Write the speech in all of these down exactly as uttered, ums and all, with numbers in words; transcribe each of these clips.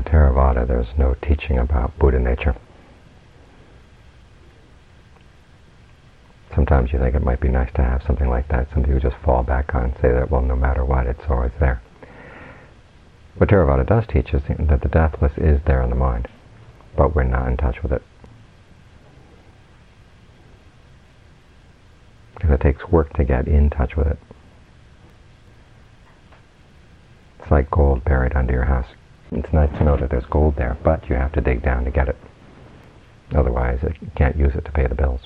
Theravada, there's no teaching about Buddha nature. Sometimes you think it might be nice to have something like that, something you just fall back on and say that, well, no matter what, it's always there. What Theravada does teach is that the deathless is there in the mind, but we're not in touch with it. And it takes work to get in touch with it. It's like gold buried under your house. It's nice to know that there's gold there, but you have to dig down to get it. Otherwise, you can't use it to pay the bills.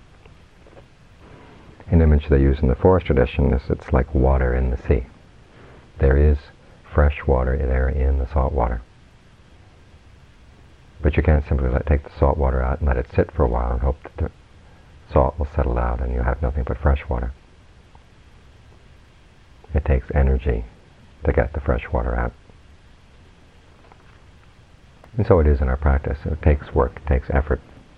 An image they use in the forest tradition is it's like water in the sea. There is fresh water there in the salt water. But you can't simply let take the salt water out and let it sit for a while and hope that the salt will settle out and you have nothing but fresh water. It takes energy to get the fresh water out. And so it is in our practice. It takes work, it takes effort.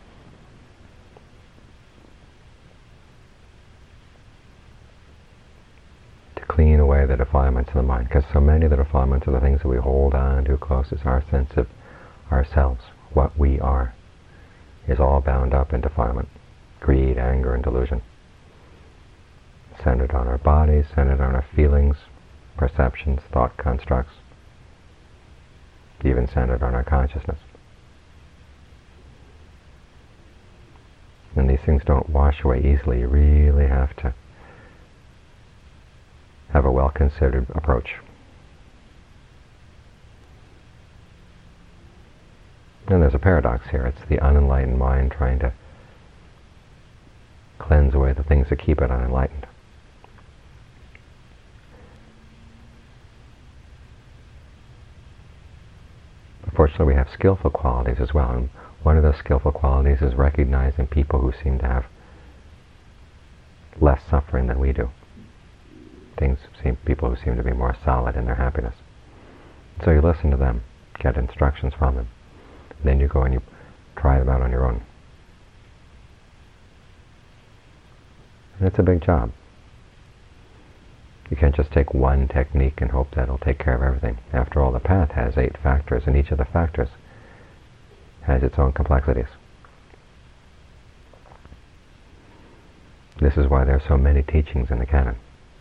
To clean away the defilements of the mind, because so many of the defilements are the things that we hold on to close. Is our sense of ourselves, what we are, is all bound up in defilement. Greed, anger, and delusion. Centered on our bodies, centered on our feelings, perceptions, thought constructs, even centered on our consciousness. And these things don't wash away easily. You really have to have a well-considered approach. And there's a paradox here. It's the unenlightened mind trying to cleanse away the things that keep it unenlightened. Fortunately, we have skillful qualities as well, and one of those skillful qualities is recognizing people who seem to have less suffering than we do. Things seem people who seem to be more solid in their happiness. So you listen to them, get instructions from them, then you go and you try them out on your own. And it's a big job. You can't just take one technique and hope that it'll take care of everything. After all, the path has eight factors, and each of the factors has its own complexities. This is why there are so many teachings in the canon.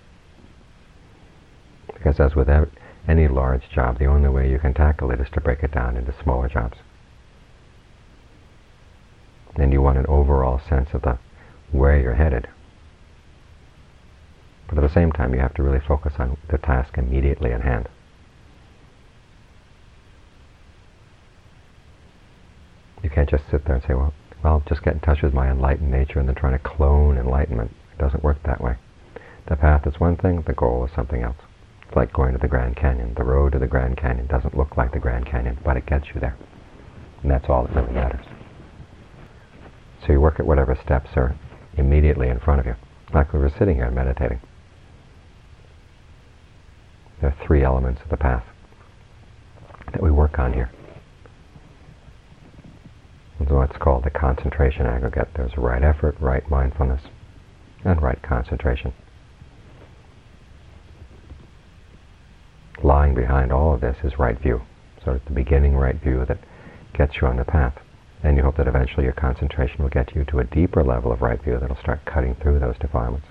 Because as with any large job, the only way you can tackle it is to break it down into smaller jobs. And you want an overall sense of the where you're headed. But at the same time, you have to really focus on the task immediately at hand. You can't just sit there and say, well, well, just get in touch with my enlightened nature and then trying to clone enlightenment. It doesn't work that way. The path is one thing, the goal is something else. It's like going to the Grand Canyon. The road to the Grand Canyon doesn't look like the Grand Canyon, but it gets you there. And that's all that really matters. So you work at whatever steps are immediately in front of you. Like we were sitting here and meditating. There are three elements of the path that we work on here. It's what's called the concentration aggregate. There's right effort, right mindfulness, and right concentration. Lying behind all of this is right view. So it's the beginning right view that gets you on the path. And you hope that eventually your concentration will get you to a deeper level of right view that will start cutting through those defilements.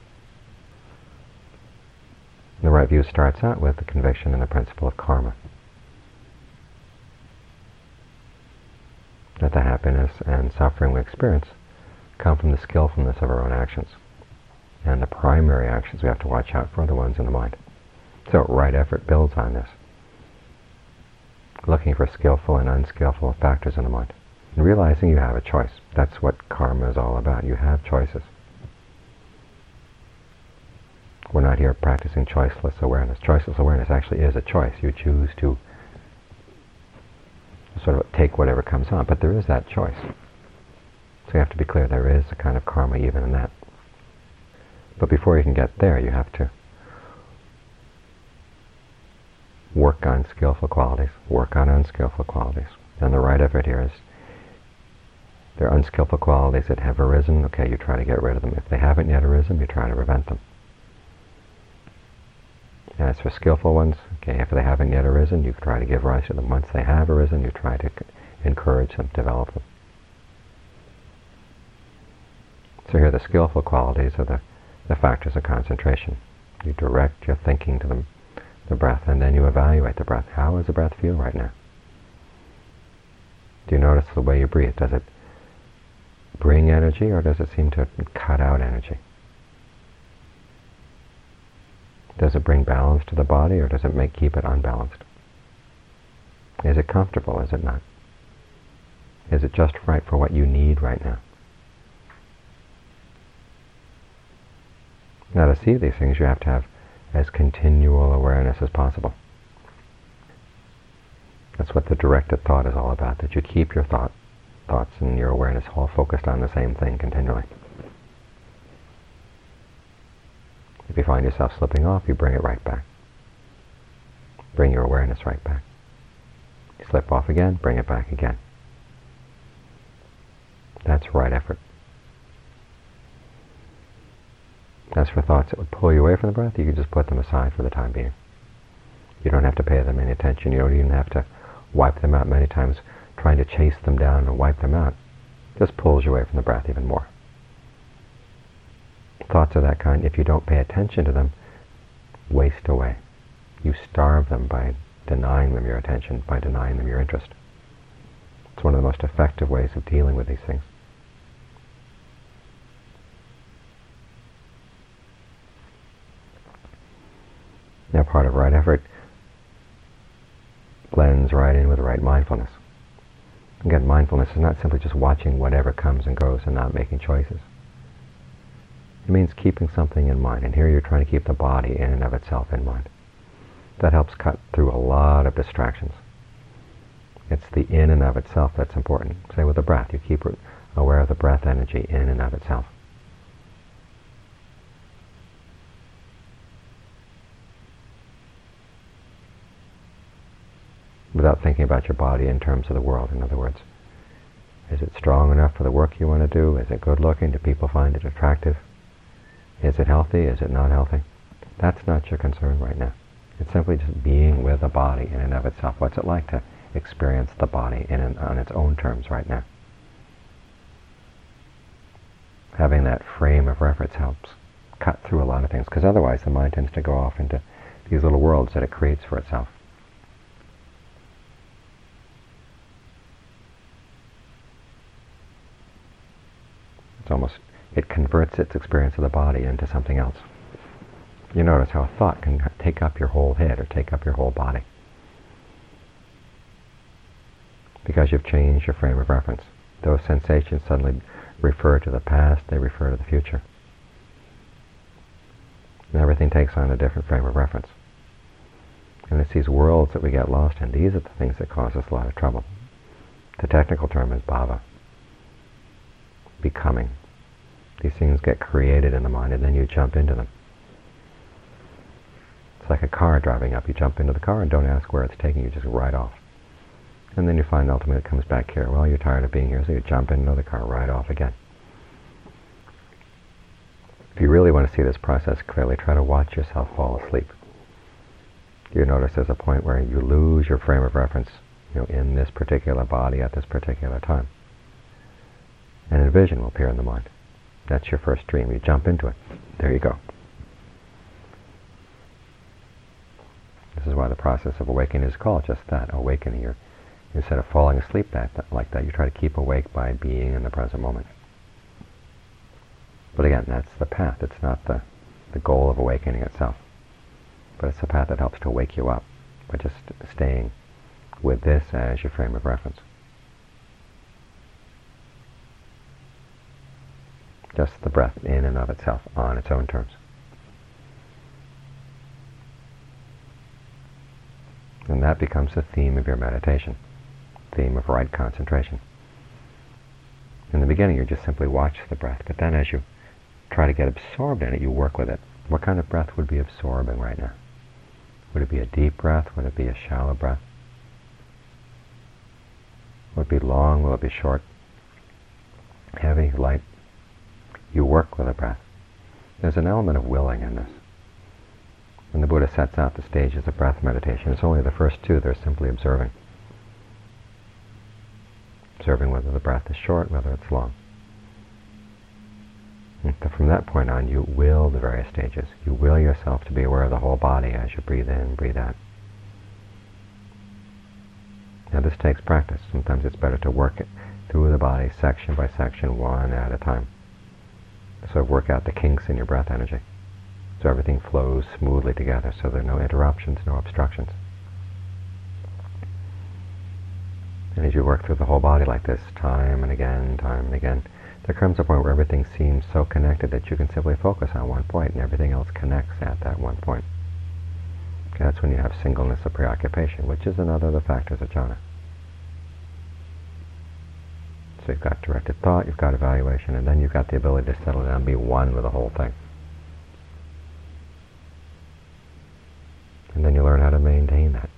The right view starts out with the conviction and the principle of karma. That the happiness and suffering we experience come from the skillfulness of our own actions. And the primary actions we have to watch out for are the ones in the mind. So right effort builds on this. Looking for skillful and unskillful factors in the mind. And realizing you have a choice. That's what karma is all about. You have choices. We're not here practicing choiceless awareness. Choiceless awareness actually is a choice. You choose to sort of take whatever comes on, but there is that choice. So you have to be clear, there is a kind of karma even in that. But before you can get there, you have to work on skillful qualities, work on unskillful qualities. And the right effort here is, there are unskillful qualities that have arisen, okay, you try to get rid of them. If they haven't yet arisen, you try to prevent them. As for skillful ones, okay, if they haven't yet arisen, you try to give rise to them. Once they have arisen, you try to c- encourage them, develop them. So here the skillful qualities are the, the factors of concentration. You direct your thinking to the, the breath, and then you evaluate the breath. How does the breath feel right now? Do you notice the way you breathe? Does it bring energy, or does it seem to cut out energy? Does it bring balance to the body, or does it make keep it unbalanced? Is it comfortable? Is it not? Is it just right for what you need right now? Now, to see these things, you have to have as continual awareness as possible. That's what the directed thought is all about, that you keep your thought, thoughts and your awareness all focused on the same thing continually. If you find yourself slipping off, you bring it right back. Bring your awareness right back. You slip off again, bring it back again. That's right effort. As for thoughts that would pull you away from the breath, you can just put them aside for the time being. You don't have to pay them any attention. You don't even have to wipe them out many times. Trying to chase them down and wipe them out just pulls you away from the breath even more. Thoughts of that kind, if you don't pay attention to them, waste away. You starve them by denying them your attention, by denying them your interest. It's one of the most effective ways of dealing with these things. Now, part of right effort blends right in with right mindfulness. Again, mindfulness is not simply just watching whatever comes and goes and not making choices. It means keeping something in mind, and here you're trying to keep the body in and of itself in mind. That helps cut through a lot of distractions. It's the in and of itself that's important. Say with the breath, you keep aware of the breath energy in and of itself. Without thinking about your body in terms of the world, in other words. Is it strong enough for the work you want to do? Is it good looking? Do people find it attractive? Is it healthy? Is it not healthy? That's not your concern right now. It's simply just being with the body in and of itself. What's it like to experience the body in and on its own terms right now? Having that frame of reference helps cut through a lot of things, because otherwise the mind tends to go off into these little worlds that it creates for itself. It's almost, it converts its experience of the body into something else. You notice how a thought can take up your whole head or take up your whole body. Because you've changed your frame of reference. Those sensations suddenly refer to the past, they refer to the future. And everything takes on a different frame of reference. And it's these worlds that we get lost in. These are the things that cause us a lot of trouble. The technical term is bhava. Becoming. These things get created in the mind and then you jump into them. It's like a car driving up. You jump into the car and don't ask where it's taking you, just ride off. And then you find ultimately it comes back here. Well, you're tired of being here, so you jump into the car, ride off again. If you really want to see this process clearly, try to watch yourself fall asleep. You notice there's a point where you lose your frame of reference, you know, in this particular body at this particular time. And a vision will appear in the mind. That's your first dream. You jump into it. There you go. This is why the process of awakening is called just that, awakening. You're, instead of falling asleep that, that, like that, you try to keep awake by being in the present moment. But again, that's the path. It's not the, the goal of awakening itself. But it's the path that helps to wake you up by just staying with this as your frame of reference. Just the breath in and of itself on its own terms. And that becomes the theme of your meditation, theme of right concentration. In the beginning, you just simply watch the breath, but then as you try to get absorbed in it, you work with it. What kind of breath would be absorbing right now? Would it be a deep breath? Would it be a shallow breath? Will it be long? Will it be short? Heavy? Light? You work with the breath. There's an element of willing in this. When the Buddha sets out the stages of breath meditation, it's only the first two. They're simply observing. Observing whether the breath is short, whether it's long. And from that point on, you will the various stages. You will yourself to be aware of the whole body as you breathe in, breathe out. Now this takes practice. Sometimes it's better to work it through the body, section by section, one at a time. So work out the kinks in your breath energy. So everything flows smoothly together, so there are no interruptions, no obstructions. And as you work through the whole body like this, time and again, time and again, there comes a point where everything seems so connected that you can simply focus on one point and everything else connects at that one point. Okay, that's when you have singleness of preoccupation, which is another of the factors of jhana. So you've got directed thought, you've got evaluation, and then you've got the ability to settle down and be one with the whole thing. And then you learn how to maintain that.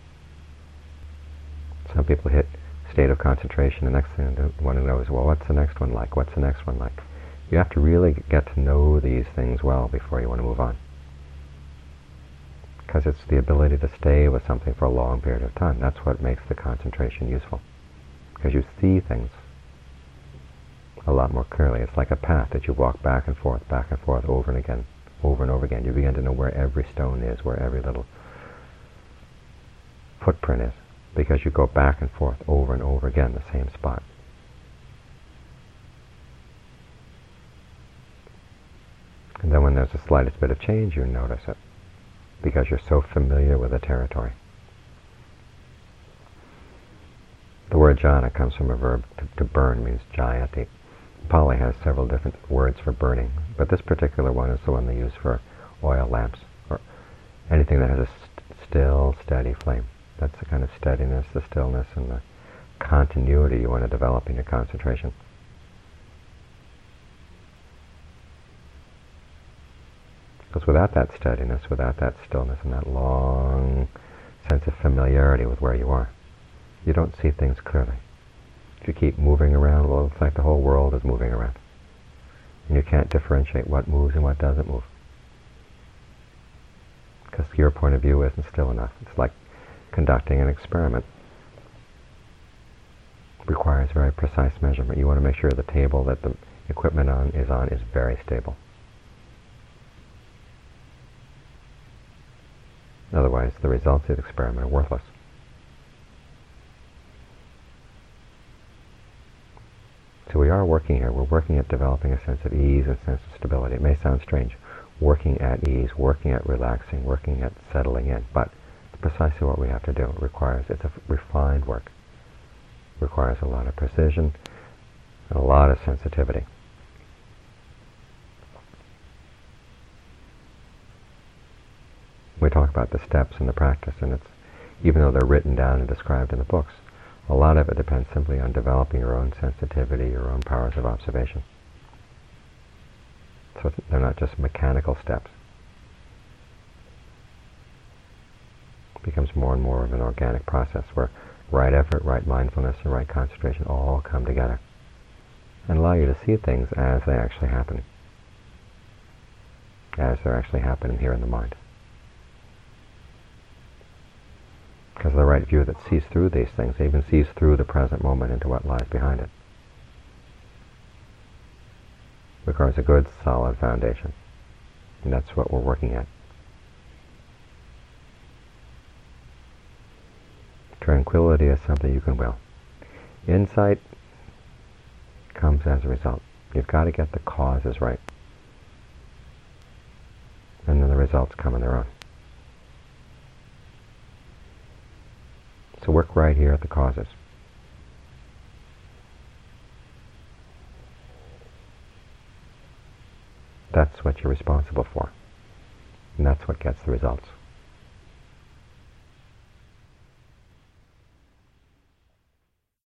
Some people hit state of concentration. The next thing they want to know is, well, what's the next one like? What's the next one like? You have to really get to know these things well before you want to move on. Because it's the ability to stay with something for a long period of time. That's what makes the concentration useful. Because you see things a lot more clearly. It's like a path that you walk back and forth, back and forth, over and again, over and over again. You begin to know where every stone is, where every little footprint is, because you go back and forth over and over again, the same spot. And then when there's the slightest bit of change, you notice it, because you're so familiar with the territory. The word jhana comes from a verb to, to burn, means jayati. Pali has several different words for burning, but this particular one is the one they use for oil lamps, or anything that has a st- still, steady flame. That's the kind of steadiness, the stillness, and the continuity you want to develop in your concentration. Because without that steadiness, without that stillness, and that long sense of familiarity with where you are, you don't see things clearly. If you keep moving around, well, it's like the whole world is moving around. And you can't differentiate what moves and what doesn't move. Because your point of view isn't still enough. It's like conducting an experiment. It requires very precise measurement. You want to make sure the table that the equipment on is on is very stable. Otherwise, the results of the experiment are worthless. So we are working here. We're working at developing a sense of ease and a sense of stability. It may sound strange, working at ease, working at relaxing, working at settling in, but it's precisely what we have to do. It requires, it's a refined work. It requires a lot of precision and a lot of sensitivity. We talk about the steps in the practice, and it's, even though they're written down and described in the books, a lot of it depends simply on developing your own sensitivity, your own powers of observation. So they're not just mechanical steps. It becomes more and more of an organic process where right effort, right mindfulness, and right concentration all come together and allow you to see things as they actually happen, as they're actually happening here in the mind. Because of the right view that sees through these things, even sees through the present moment into what lies behind it. Requires a good, solid foundation. And that's what we're working at. Tranquility is something you can will. Insight comes as a result. You've got to get the causes right. And then the results come on their own. So work right here at the causes. That's what you're responsible for. And that's what gets the results.